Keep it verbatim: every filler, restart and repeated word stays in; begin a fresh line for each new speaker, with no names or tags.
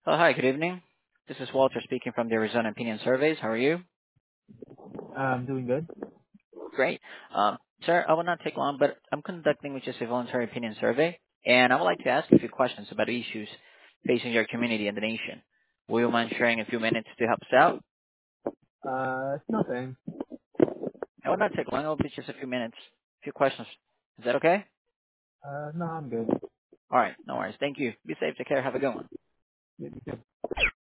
Oh, hi, good evening. This is Walter speaking from the Arizona Opinion Surveys. How are you?
I'm doing good.
Great. Um, sir, I will not take long, but I'm conducting which is a voluntary opinion survey, and I would like to ask you a few questions about issues facing your community and the nation. Will you mind sharing a few minutes to help us out?
Uh, it's nothing.
I will not take long. It will be just a few minutes, a few questions. Is that okay?
Uh, no, I'm good.
All right, no worries. Thank you. Be safe. Take care. Have a good one.
You- you-